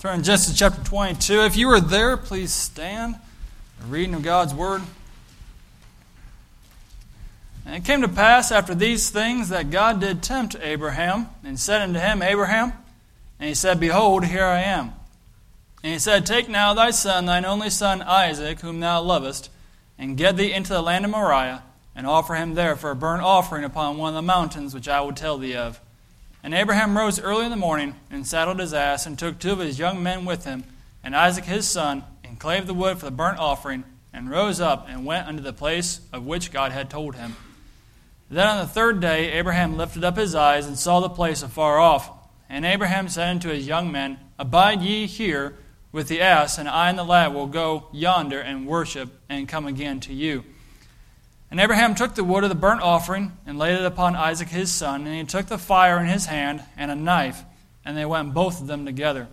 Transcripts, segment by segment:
Turn to Genesis chapter 22. If you are there, please stand. A reading of God's Word. And it came to pass after these things that God did tempt Abraham, and said unto him, Abraham. And he said, Behold, here I am. And he said, Take now thy son, thine only son Isaac, whom thou lovest, and get thee into the land of Moriah, and offer him there for a burnt offering upon one of the mountains which I will tell thee of. And Abraham rose early in the morning, and saddled his ass, and took 2 of his young men with him, and Isaac his son, and clave the wood for the burnt offering, and rose up, and went unto the place of which God had told him. Then on the 3rd day Abraham lifted up his eyes, and saw the place afar off. And Abraham said unto his young men, Abide ye here with the ass, and I and the lad will go yonder and worship, and come again to you. And Abraham took the wood of the burnt offering, and laid it upon Isaac his son, and he took the fire in his hand, and a knife, and they went both of them together.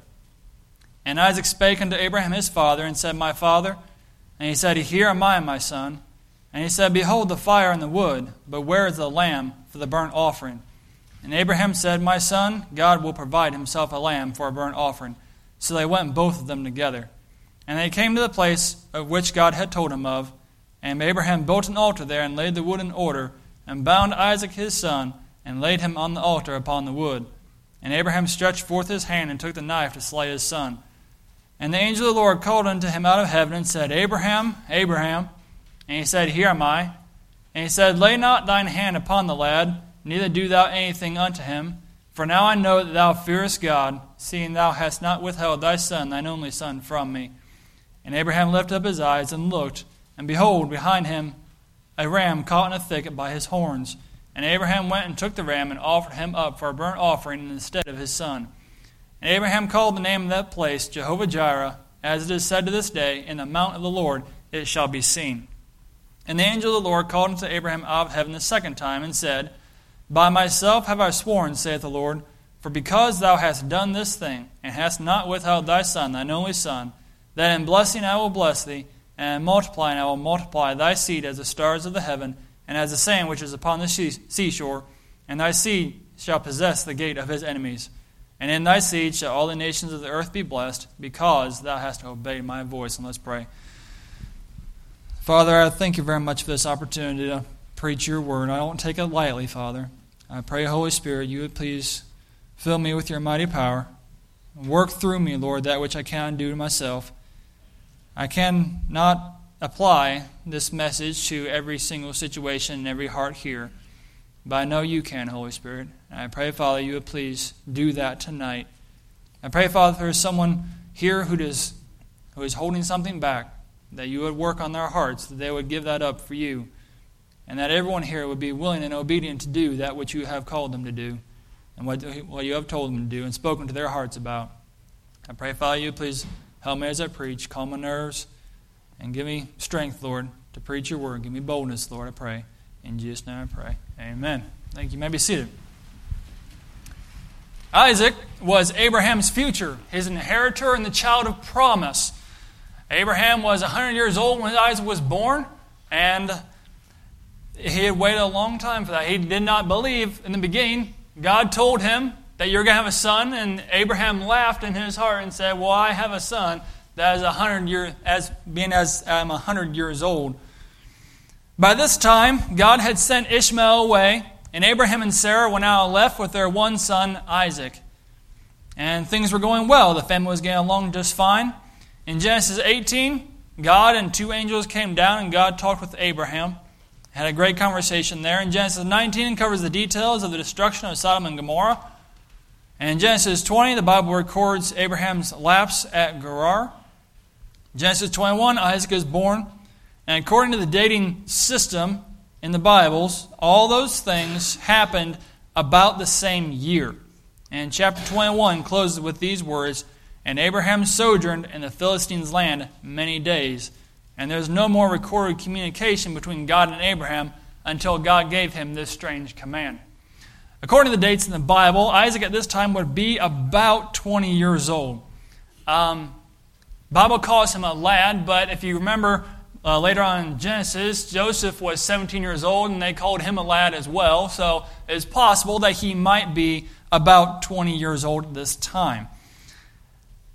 And Isaac spake unto Abraham his father, and said, My father. And he said, Here am I, my son. And he said, Behold the fire and the wood, but where is the lamb for the burnt offering? And Abraham said, My son, God will provide himself a lamb for a burnt offering. So they went both of them together. And they came to the place of which God had told him of. And Abraham built an altar there, and laid the wood in order, and bound Isaac his son, and laid him on the altar upon the wood. And Abraham stretched forth his hand, and took the knife to slay his son. And the angel of the Lord called unto him out of heaven, and said, Abraham, Abraham. And he said, Here am I. And he said, Lay not thine hand upon the lad, neither do thou anything unto him. For now I know that thou fearest God, seeing thou hast not withheld thy son, thine only son, from me. And Abraham lifted up his eyes, and looked, and behold, behind him a ram caught in a thicket by his horns. And Abraham went and took the ram, and offered him up for a burnt offering instead of his son. And Abraham called the name of that place Jehovah-Jireh, as it is said to this day, In the mount of the Lord it shall be seen. And the angel of the Lord called unto Abraham out of heaven the 2nd time, and said, By myself have I sworn, saith the Lord, for because thou hast done this thing, and hast not withheld thy son, thine only son, that in blessing I will bless thee, and in multiplying I will multiply thy seed as the stars of the heaven, and as the sand which is upon the seashore, and thy seed shall possess the gate of his enemies. And in thy seed shall all the nations of the earth be blessed, because thou hast obeyed my voice. And let's pray. Father, I thank you very much for this opportunity to preach your word. I don't take it lightly, Father. I pray, Holy Spirit, you would please fill me with your mighty power. Work through me, Lord, that which I cannot do to myself. I cannot apply this message to every single situation and every heart here, but I know you can, Holy Spirit. And I pray, Father, you would please do that tonight. I pray, Father, if there is someone here who is holding something back, that you would work on their hearts, that they would give that up for you, and that everyone here would be willing and obedient to do that which you have called them to do, and what you have told them to do and spoken to their hearts about. I pray, Father, you please help me as I preach, calm my nerves, and give me strength, Lord, to preach your word. Give me boldness, Lord, I pray. In Jesus' name I pray. Amen. Thank you. You may be seated. Isaac was Abraham's future, his inheritor and the child of promise. Abraham was 100 years old when Isaac was born, and he had waited a long time for that. He did not believe in the beginning. God told him that you're going to have a son, and Abraham laughed in his heart and said, Well, I have a son that is 100 years, as I'm 100 years old. By this time, God had sent Ishmael away, and Abraham and Sarah were now left with their one son, Isaac. And things were going well. The family was getting along just fine. In Genesis 18, God and 2 angels came down, and God talked with Abraham. Had a great conversation there. In Genesis 19, covers the details of the destruction of Sodom and Gomorrah. And in Genesis 20, the Bible records Abraham's lapse at Gerar. Genesis 21, Isaac is born. And according to the dating system in the Bibles, all those things happened about the same year. And chapter 21 closes with these words, And Abraham sojourned in the Philistines' land many days. And there's no more recorded communication between God and Abraham until God gave him this strange command. According to the dates in the Bible, Isaac at this time would be about 20 years old. Bible calls him a lad, but if you remember later on in Genesis, Joseph was 17 years old and they called him a lad as well. So it's possible that he might be about 20 years old at this time.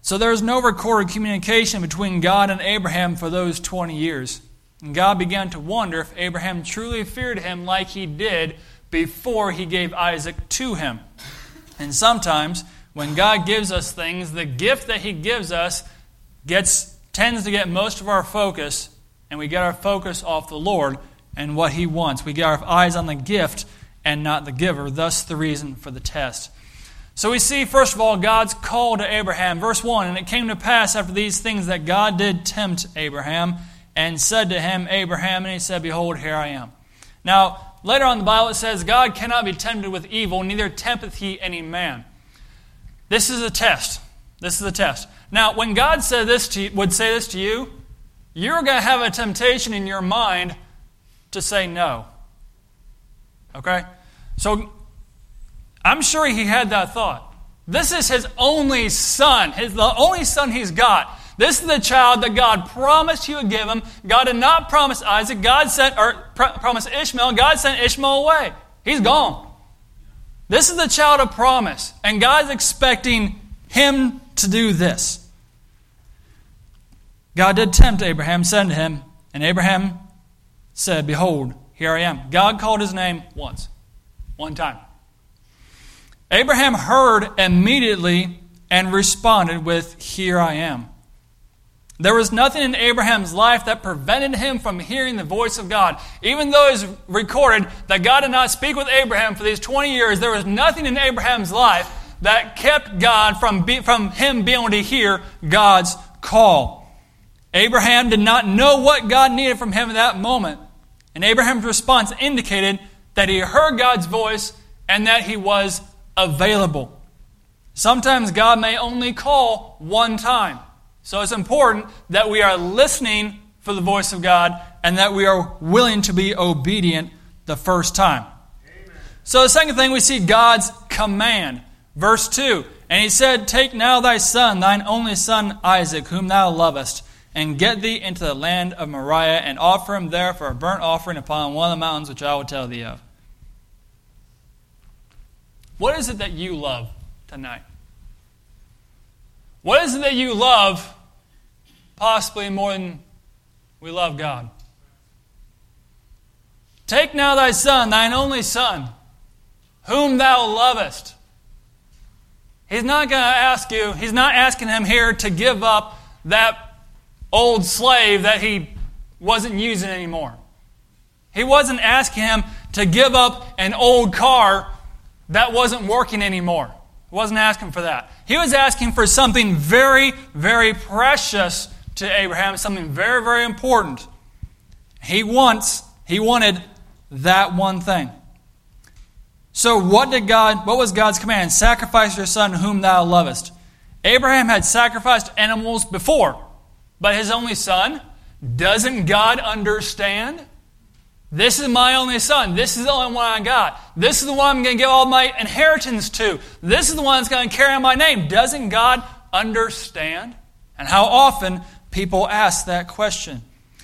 So there is no recorded communication between God and Abraham for those 20 years. And God began to wonder if Abraham truly feared him like he did before he gave Isaac to him. And sometimes, when God gives us things, the gift that he gives us tends to get most of our focus, and we get our focus off the Lord and what he wants. We get our eyes on the gift and not the giver, thus the reason for the test. So we see, first of all, God's call to Abraham. Verse 1, "And it came to pass after these things that God did tempt Abraham, and said to him, Abraham, and he said, Behold, here I am." Now, later on in the Bible it says, God cannot be tempted with evil, neither tempteth he any man. This is a test. This is a test. Now, when God would say this to you, you're going to have a temptation in your mind to say no. Okay? So, I'm sure he had that thought. This is his only son. The only son he's got. This is the child that God promised he would give him. God did not promise Isaac. Promised Ishmael. God sent Ishmael away. He's gone. This is the child of promise. And God's expecting him to do this. God did tempt Abraham, said to him, and Abraham said, Behold, here I am. God called his name once. One time. Abraham heard immediately and responded with, Here I am. There was nothing in Abraham's life that prevented him from hearing the voice of God. Even though it is recorded that God did not speak with Abraham for these 20 years, there was nothing in Abraham's life that kept God from him being able to hear God's call. Abraham did not know what God needed from him at that moment. And Abraham's response indicated that he heard God's voice and that he was available. Sometimes God may only call one time. So it's important that we are listening for the voice of God and that we are willing to be obedient the first time. Amen. So the second thing, we see God's command. Verse 2, "And he said, Take now thy son, thine only son Isaac, whom thou lovest, and get thee into the land of Moriah, and offer him there for a burnt offering upon one of the mountains which I will tell thee of." What is it that you love tonight? What is it that you love possibly more than we love God? "Take now thy son, thine only son, whom thou lovest." He's not going to ask you, he's not asking him here to give up that old slave that he wasn't using anymore. He wasn't asking him to give up an old car that wasn't working anymore. He wasn't asking for that. He was asking for something very, very precious to Abraham, something very, very important. He wanted that one thing. So what was God's command? "Sacrifice your son whom thou lovest." Abraham had sacrificed animals before, but his only son, doesn't God understand? This is my only son. This is the only one I got. This is the one I'm going to give all my inheritance to. This is the one that's going to carry my name. Doesn't God understand? And how often people ask that question.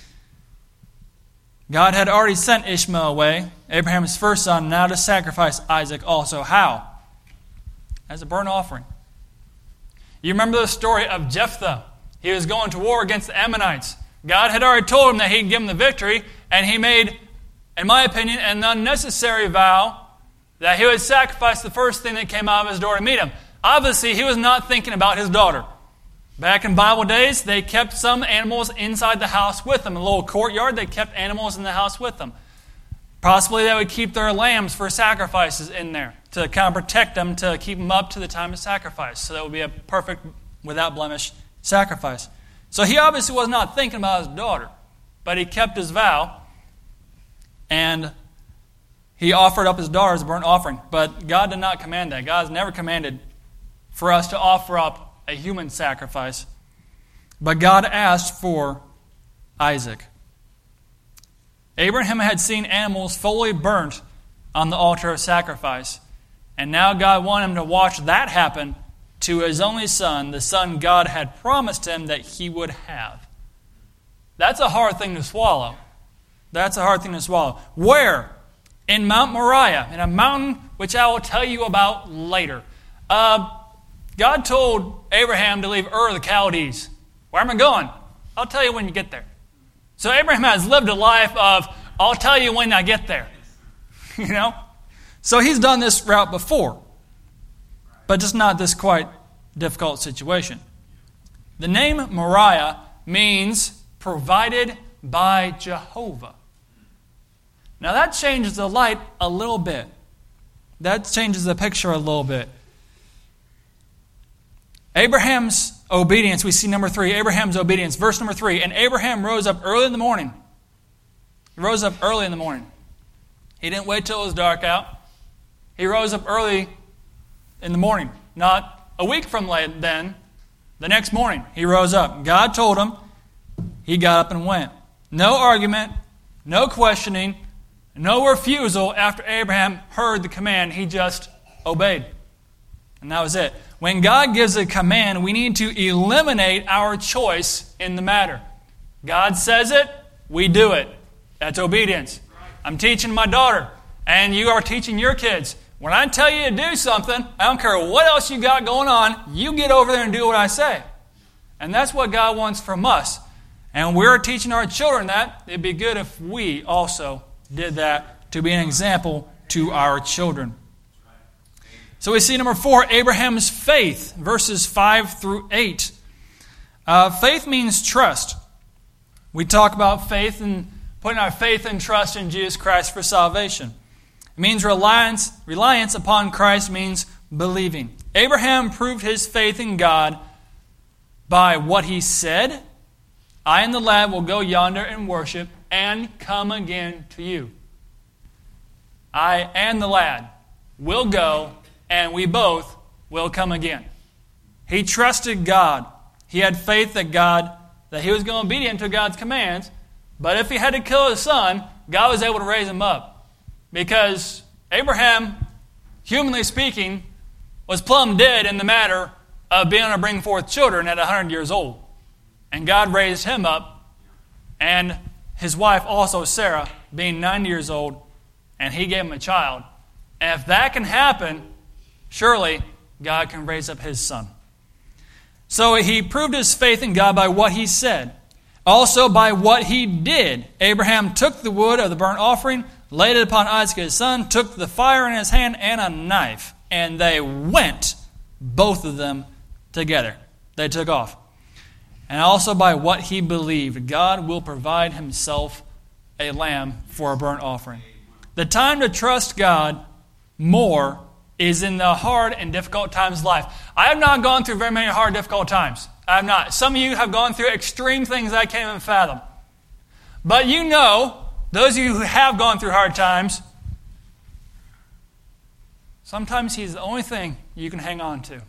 God had already sent Ishmael away, Abraham's first son, now to sacrifice Isaac also. How? As a burnt offering. You remember the story of Jephthah. He was going to war against the Ammonites. God had already told him that he'd give him the victory, and he made, in my opinion, an unnecessary vow that he would sacrifice the first thing that came out of his door to meet him. Obviously, he was not thinking about his daughter. Back in Bible days, they kept some animals inside the house with them. In a little courtyard, they kept animals in the house with them. Possibly they would keep their lambs for sacrifices in there to kind of protect them, to keep them up to the time of sacrifice. So that would be a perfect, without blemish sacrifice. So he obviously was not thinking about his daughter, but he kept his vow, and he offered up his daughter as a burnt offering. But God did not command that. God has never commanded for us to offer up a human sacrifice. But God asked for Isaac. Abraham had seen animals fully burnt on the altar of sacrifice, and now God wanted him to watch that happen to his only son, the son God had promised him that he would have. That's a hard thing to swallow. That's a hard thing to swallow. Where? In Mount Moriah, in a mountain which I will tell you about later. God told Abraham to leave Ur of the Chaldees. Where am I going? I'll tell you when you get there. So Abraham has lived a life of, I'll tell you when I get there. You know? So he's done this route before, but just not this quite difficult situation. The name Moriah means provided by Jehovah. Now that changes the light a little bit. That changes the picture a little bit. Abraham's obedience, we see number 3, Abraham's obedience. Verse number 3, and Abraham rose up early in the morning. He rose up early in the morning. He didn't wait till it was dark out. He rose up early in the morning. Not a week from then, the next morning, he rose up. God told him, he got up and went. No argument, no questioning, no refusal after Abraham heard the command. He just obeyed. And that was it. When God gives a command, we need to eliminate our choice in the matter. God says it, we do it. That's obedience. I'm teaching my daughter, and you are teaching your kids. When I tell you to do something, I don't care what else you got going on, you get over there and do what I say. And that's what God wants from us. And we're teaching our children that. It'd be good if we also did that to be an example to our children. So we see number 4, Abraham's faith, verses 5 through 8. Faith means trust. We talk about faith and putting our faith and trust in Jesus Christ for salvation. It means reliance. Reliance upon Christ means believing. Abraham proved his faith in God by what he said. I and the lad will go yonder and worship and come again to you. I and the lad will go and we both will come again. He trusted God. He had faith that he was going to be obedient to God's commands. But if he had to kill his son, God was able to raise him up. Because Abraham, humanly speaking, was plumb dead in the matter of being able to bring forth children at 100 years old. And God raised him up, and his wife also, Sarah, being 90 years old, and he gave him a child. And if that can happen, surely God can raise up his son. So he proved his faith in God by what he said. Also by what he did. Abraham took the wood of the burnt offering, laid it upon Isaac his son, took the fire in his hand and a knife, and they went, both of them, together. They took off. And also by what he believed. God will provide himself a lamb for a burnt offering. The time to trust God more is in the hard and difficult times of life. I have not gone through very many hard, difficult times. I have not. Some of you have gone through extreme things I can't even fathom. But you know, those of you who have gone through hard times, sometimes he's the only thing you can hang on to.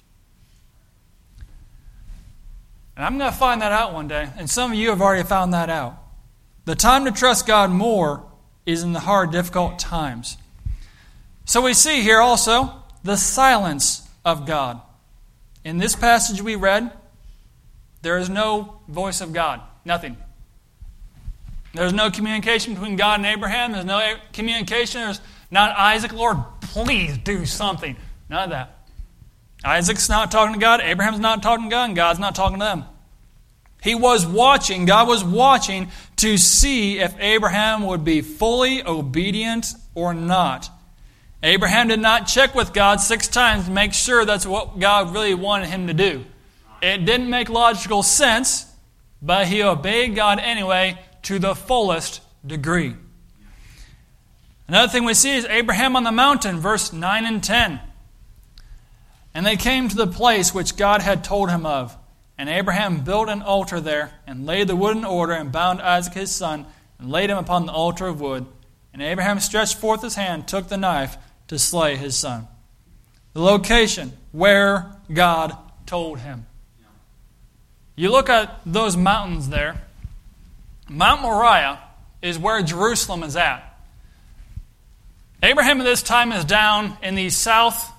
And I'm going to find that out one day. And some of you have already found that out. The time to trust God more is in the hard, difficult times. So we see here also the silence of God. In this passage we read, there is no voice of God. Nothing. There's no communication between God and Abraham. There's no communication. There's not Isaac, Lord, please do something. None of that. Isaac's not talking to God. Abraham's not talking to God. And God's not talking to them. He was watching. God was watching to see if Abraham would be fully obedient or not. Abraham did not check with God 6 times to make sure that's what God really wanted him to do. It didn't make logical sense, but he obeyed God anyway to the fullest degree. Another thing we see is Abraham on the mountain, verse 9 and 10. And they came to the place which God had told him of. And Abraham built an altar there, and laid the wood in order, and bound Isaac his son, and laid him upon the altar of wood. And Abraham stretched forth his hand, took the knife to slay his son. The location where God told him. You look at those mountains there. Mount Moriah is where Jerusalem is at. Abraham at this time is down in the southwest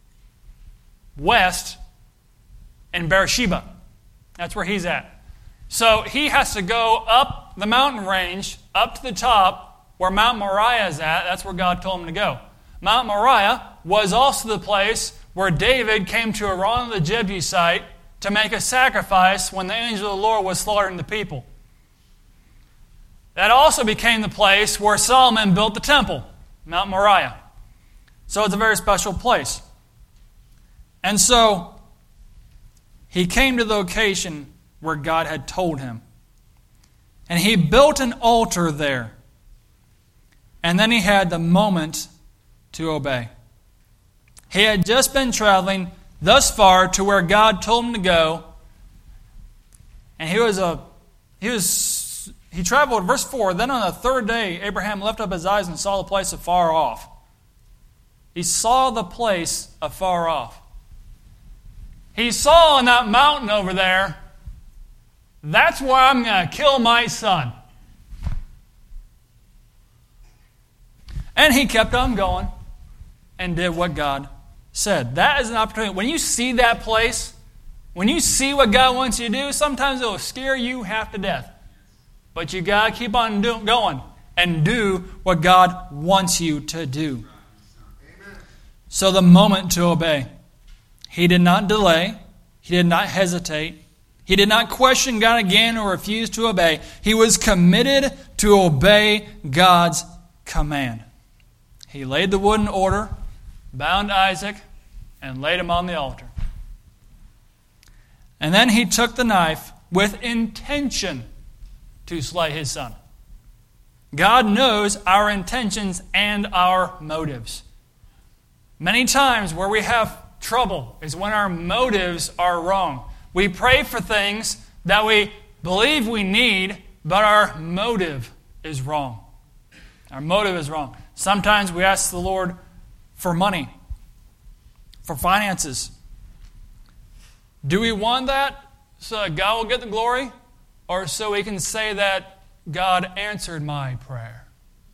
in Beersheba. That's where he's at. So he has to go up the mountain range, up to the top where Mount Moriah is at. That's where God told him to go. Mount Moriah was also the place where David came to Araunah the Jebusite to make a sacrifice when the angel of the Lord was slaughtering the people. That also became the place where Solomon built the temple, Mount Moriah. So it's a very special place. And so he came to the location where God had told him. And he built an altar there. And then he had the moment to obey. He had just been traveling thus far to where God told him to go. And he traveled, verse 4, then on the third day, Abraham lifted up his eyes and saw the place afar off. He saw the place afar off. He saw on that mountain over there, that's where I'm going to kill my son. And he kept on going and did what God said. That is an opportunity. When you see that place, when you see what God wants you to do, sometimes it will scare you half to death. But you got to keep on going and do what God wants you to do. So the moment to obey. He did not delay. He did not hesitate. He did not question God again or refuse to obey. He was committed to obey God's command. He laid the wood in order, bound Isaac, and laid him on the altar. And then he took the knife with intention to slay his son. God knows our intentions and our motives. Many times where we have trouble is when our motives are wrong. We pray for things that we believe we need, but our motive is wrong. Our motive is wrong. Sometimes we ask the Lord for money, for finances. Do we want that so that God will get the glory? Or so we can say that God answered my prayer?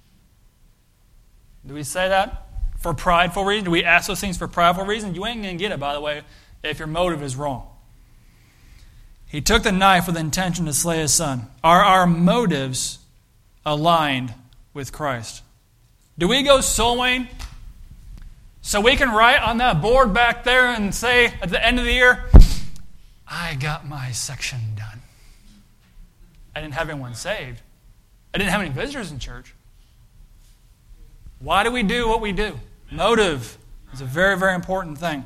Do we say that for prideful reasons? Do we ask those things for prideful reasons? You ain't going to get it, by the way, if your motive is wrong. He took the knife with the intention to slay his son. Are our motives aligned with Christ? Do we go soul winning so we can write on that board back there and say at the end of the year, I got my section done. I didn't have anyone saved. I didn't have any visitors in church. Why do we do what we do? Motive is a very, very important thing.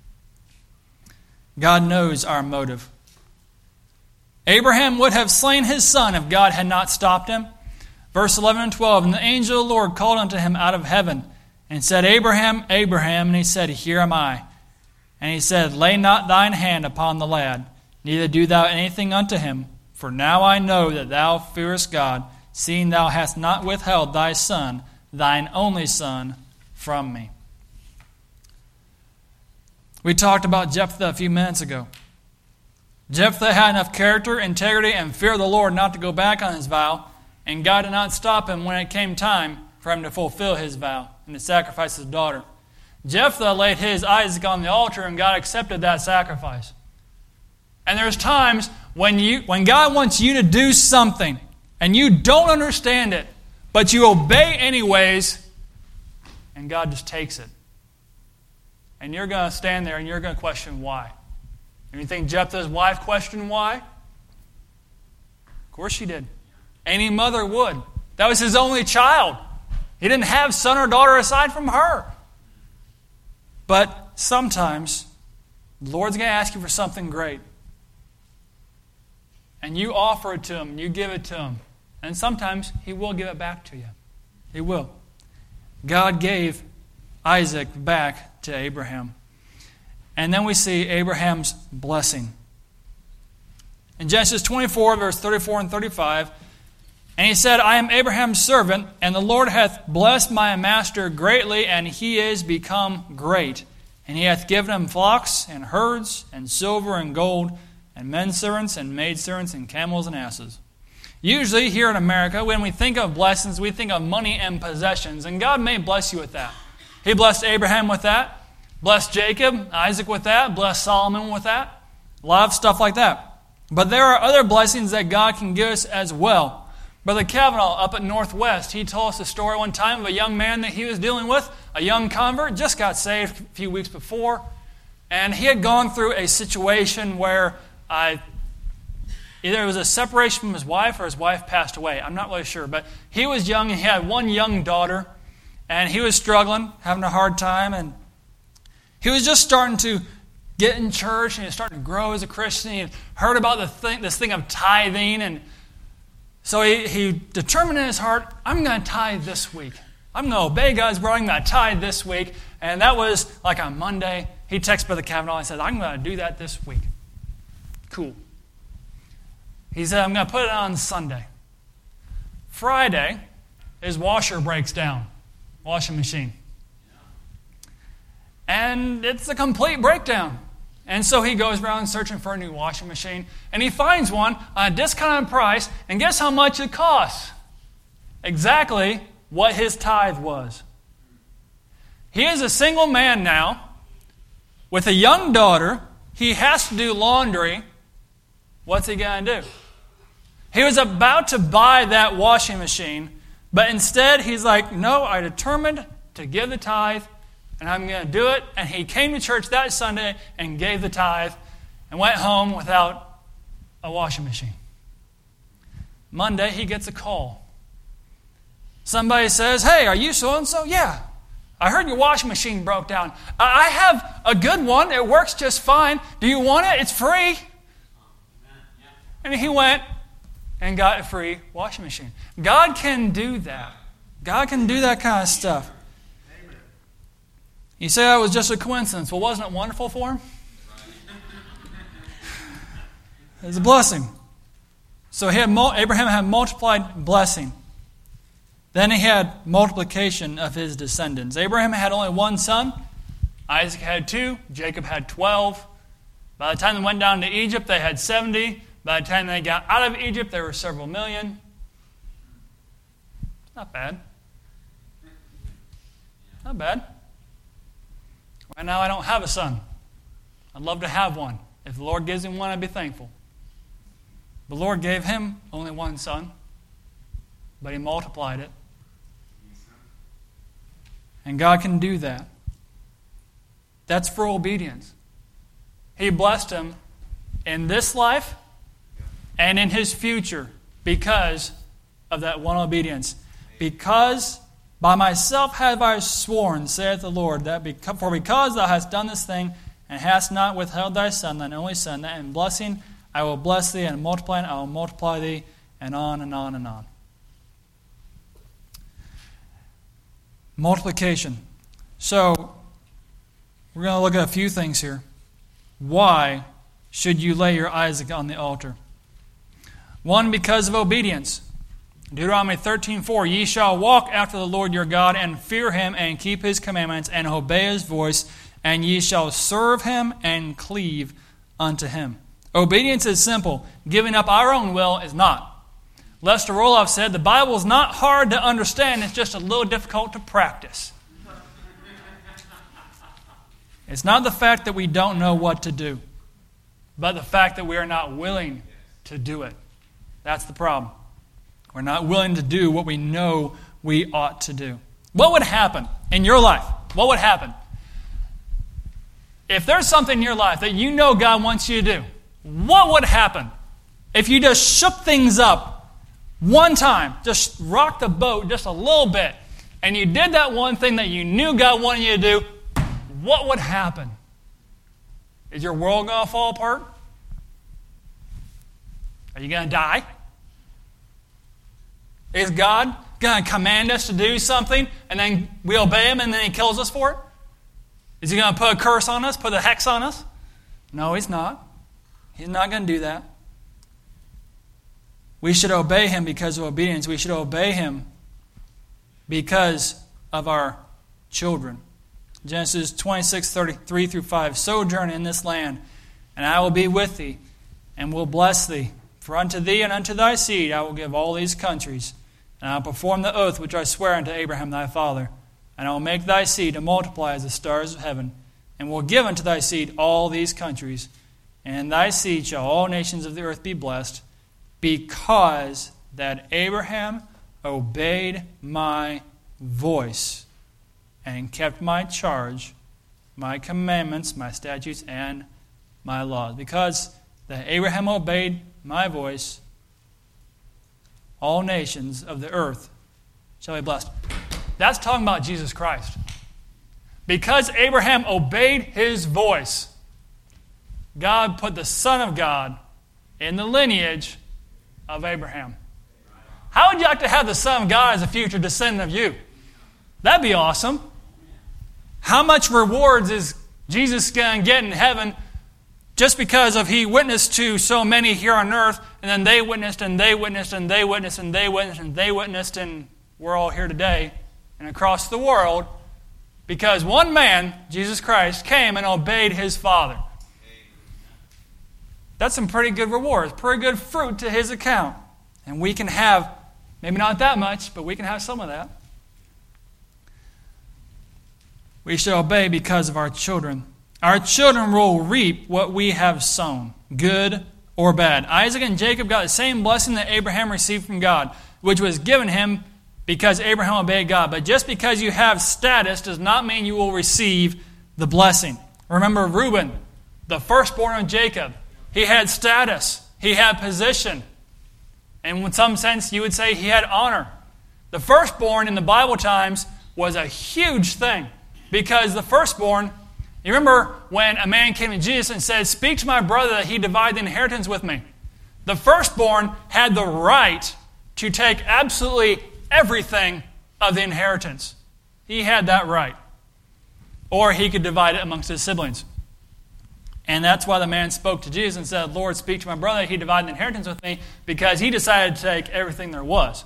God knows our motive. Abraham would have slain his son if God had not stopped him. Verse 11 and 12, and the angel of the Lord called unto him out of heaven and said, Abraham, Abraham. And he said, Here am I. And he said, Lay not thine hand upon the lad, neither do thou anything unto him. For now I know that thou fearest God, seeing thou hast not withheld thy son, thine only son, from me. We talked about Jephthah a few minutes ago. Jephthah had enough character, integrity, and fear of the Lord not to go back on his vow, and God did not stop him when it came time for him to fulfill his vow and to sacrifice his daughter. Jephthah laid his Isaac on the altar, and God accepted that sacrifice. And there's times when God wants you to do something, and you don't understand it, but you obey anyways, and God just takes it. And you're going to stand there and you're going to question why. And you think Jephthah's wife questioned why? Of course she did. Any mother would. That was his only child. He didn't have son or daughter aside from her. But sometimes the Lord's going to ask you for something great. And you offer it to Him, you give it to Him. And sometimes He will give it back to you. He will. God gave Isaac back to Abraham. And then we see Abraham's blessing. In Genesis 24, verse 34 and 35, and he said, I am Abraham's servant, and the Lord hath blessed my master greatly, and he is become great. And he hath given him flocks and herds and silver and gold and men servants and maid servants and camels and asses. Usually here in America, when we think of blessings, we think of money and possessions. And God may bless you with that. He blessed Abraham with that. Blessed Jacob, Isaac with that. Blessed Solomon with that. A lot of stuff like that. But there are other blessings that God can give us as well. Brother Kavanaugh up at Northwest, he told us a story one time of a young man that he was dealing with, a young convert, just got saved a few weeks before. And he had gone through a situation where either it was a separation from his wife or his wife passed away. I'm not really sure. But he was young and he had one young daughter. And he was struggling, having a hard time. And he was just starting to get in church and he was starting to grow as a Christian. He had heard about this thing of tithing. And so he determined in his heart, I'm going to tithe this week. I'm going to obey God's word. I'm going to tithe this week. And that was like on Monday. He texted Brother Kavanaugh and said, I'm going to do that this week. Cool. He said, I'm going to put it on Sunday. Friday, his washer breaks down. Washing machine. And it's a complete breakdown. And so he goes around searching for a new washing machine. And he finds one on a discounted price. And guess how much it costs? Exactly what his tithe was. He is a single man now with a young daughter. He has to do laundry. What's he going to do? He was about to buy that washing machine, but instead he's like, no, I determined to give the tithe, and I'm going to do it. And he came to church that Sunday and gave the tithe and went home without a washing machine. Monday, he gets a call. Somebody says, hey, are you so-and-so? Yeah. I heard your washing machine broke down. I have a good one. It works just fine. Do you want it? It's free. And he went and got a free washing machine. God can do that. God can do that kind of stuff. You say that was just a coincidence. Well, wasn't it wonderful for him? It was a blessing. So Abraham had multiplied blessing. Then he had multiplication of his descendants. Abraham had only one son. Isaac had 2. Jacob had 12. By the time they went down to Egypt, they had 70. By the time they got out of Egypt, there were several million. Not bad. Not bad. Right now, I don't have a son. I'd love to have one. If the Lord gives him one, I'd be thankful. The Lord gave him only one son, but he multiplied it. And God can do that. That's for obedience. He blessed him in this life and in his future because of that one obedience. Because by myself have I sworn, saith the Lord, that because thou hast done this thing, and hast not withheld thy son, thine only son, that in blessing I will bless thee, and in multiplying I will multiply thee, and on and on and on. Multiplication. So, we're going to look at a few things here. Why should you lay your Isaac on the altar? One, because of obedience. Deuteronomy 13:4, ye shall walk after the Lord your God, and fear him, and keep his commandments, and obey his voice, and ye shall serve him, and cleave unto him. Obedience is simple. Giving up our own will is not. Lester Roloff said, the Bible is not hard to understand, it's just a little difficult to practice. It's not the fact that we don't know what to do, but the fact that we are not willing to do it. That's the problem. We're not willing to do what we know we ought to do. What would happen in your life? What would happen? If there's something in your life that you know God wants you to do, what would happen if you just shook things up one time, just rocked the boat just a little bit, and you did that one thing that you knew God wanted you to do? What would happen? Is your world going to fall apart? Are you going to die? Is God going to command us to do something and then we obey him and then he kills us for it? Is he going to put a curse on us, put a hex on us? No, he's not. He's not going to do that. We should obey him because of obedience. We should obey him because of our children. Genesis 26:33-5, sojourn in this land, and I will be with thee, and will bless thee. For unto thee and unto thy seed I will give all these countries, and I will perform the oath which I swear unto Abraham thy father. And I will make thy seed to multiply as the stars of heaven, and will give unto thy seed all these countries. And in thy seed shall all nations of the earth be blessed, because that Abraham obeyed my voice and kept my charge my commandments, my statutes, and my laws. Because that Abraham obeyed my voice, all nations of the earth shall be blessed. That's talking about Jesus Christ. Because Abraham obeyed his voice, God put the Son of God in the lineage of Abraham. How would you like to have the Son of God as a future descendant of you? That'd be awesome. How much rewards is Jesus going to get in heaven just because of he witnessed to so many here on earth, and then they witnessed, and they witnessed, and they witnessed, and they witnessed, and they witnessed, and we're all here today and across the world because one man, Jesus Christ, came and obeyed his Father. That's some pretty good rewards, pretty good fruit to his account. And we can have, maybe not that much, but we can have some of that. We should obey because of our children. Our children will reap what we have sown, good or bad. Isaac and Jacob got the same blessing that Abraham received from God, which was given him because Abraham obeyed God. But just because you have status does not mean you will receive the blessing. Remember Reuben, the firstborn of Jacob. He had status. He had position. And in some sense, you would say he had honor. The firstborn in the Bible times was a huge thing. Because the firstborn, you remember when a man came to Jesus and said, "Speak to my brother that he divide the inheritance with me." The firstborn had the right to take absolutely everything of the inheritance. He had that right. Or he could divide it amongst his siblings. And that's why the man spoke to Jesus and said, "Lord, speak to my brother that he divide the inheritance with me," because he decided to take everything there was.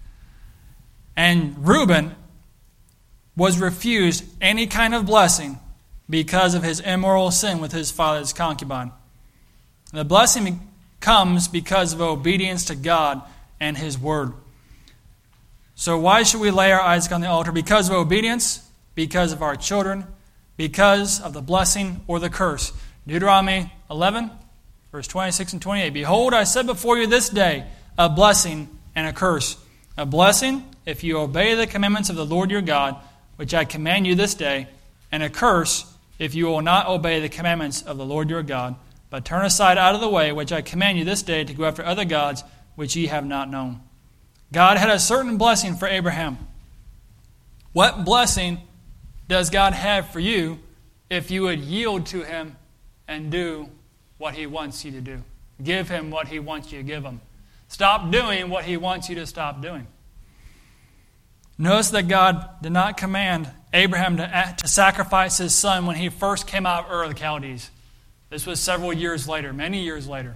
And Reuben was refused any kind of blessing because of his immoral sin with his father's concubine. The blessing comes because of obedience to God and his word. So why should we lay our Isaac on the altar? Because of obedience, because of our children, because of the blessing or the curse. Deuteronomy 11, verse 26 and 28. "Behold, I set before you this day a blessing and a curse. A blessing if you obey the commandments of the Lord your God, which I command you this day, and a curse if you will not obey the commandments of the Lord your God, but turn aside out of the way which I command you this day to go after other gods which ye have not known." God had a certain blessing for Abraham. What blessing does God have for you if you would yield to him and do what he wants you to do? Give him what he wants you to give him. Stop doing what he wants you to stop doing. Notice that God did not command Abraham to sacrifice his son when he first came out of Ur of the Chaldees. This was several years later, many years later.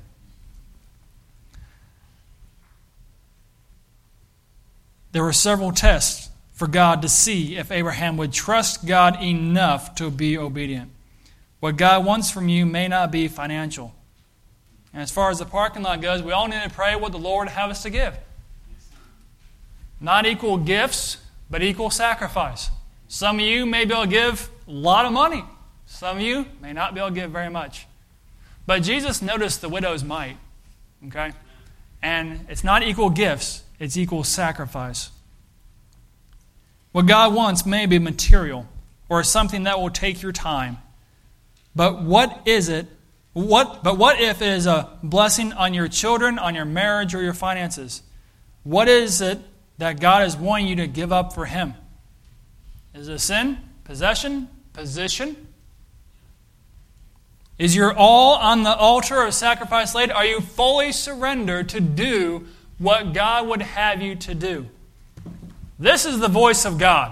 There were several tests for God to see if Abraham would trust God enough to be obedient. What God wants from you may not be financial. And as far as the parking lot goes, we all need to pray what the Lord have us to give. Not equal gifts, but equal sacrifice. Some of you may be able to give a lot of money. Some of you may not be able to give very much. But Jesus noticed the widow's mite. Okay? And it's not equal gifts, it's equal sacrifice. What God wants may be material or something that will take your time. But what is it? What if it is a blessing on your children, on your marriage, or your finances? What is it that God is wanting you to give up for him? Is it a sin? Possession? Position? Is your all on the altar of sacrifice laid? Are you fully surrendered to do what God would have you to do? This is the voice of God.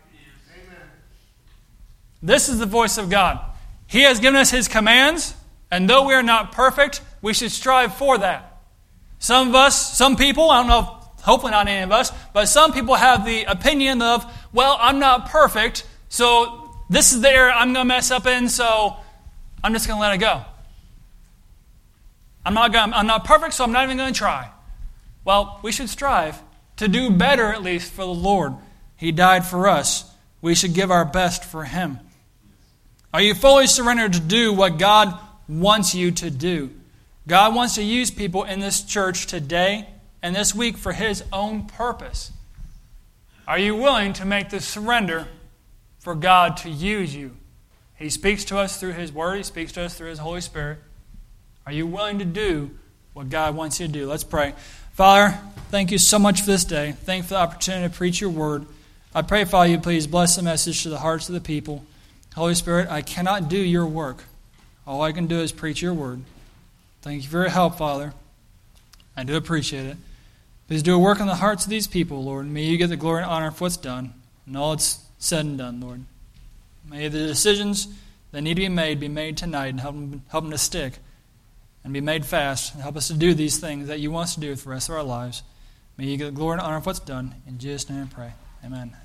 This is the voice of God. He has given us his commands, and though we are not perfect, we should strive for that. Some of us, some people, I don't know, hopefully not any of us, but some people have the opinion of, well, I'm not perfect, so this is the area I'm going to mess up in, so I'm just going to let it go. I'm not perfect, so I'm not even going to try. Well, we should strive to do better, at least, for the Lord. He died for us. We should give our best for him. Are you fully surrendered to do what God wants you to do? God wants to use people in this church today and this week for his own purpose. Are you willing to make the surrender for God to use you? He speaks to us through His Word. He speaks to us through His Holy Spirit. Are you willing to do what God wants you to do? Let's pray. Father, thank you so much for this day. Thank you for the opportunity to preach your Word. I pray, Father, you please bless the message to the hearts of the people. Holy Spirit, I cannot do your work. All I can do is preach your Word. Thank you for your help, Father. I do appreciate it. Please do a work in the hearts of these people, Lord. May you get the glory and honor for what's done and all it's said and done, Lord. May the decisions that need to be made tonight and help them to stick and be made fast and help us to do these things that you want us to do for the rest of our lives. May you get the glory and honor for what's done. In Jesus' name I pray. Amen.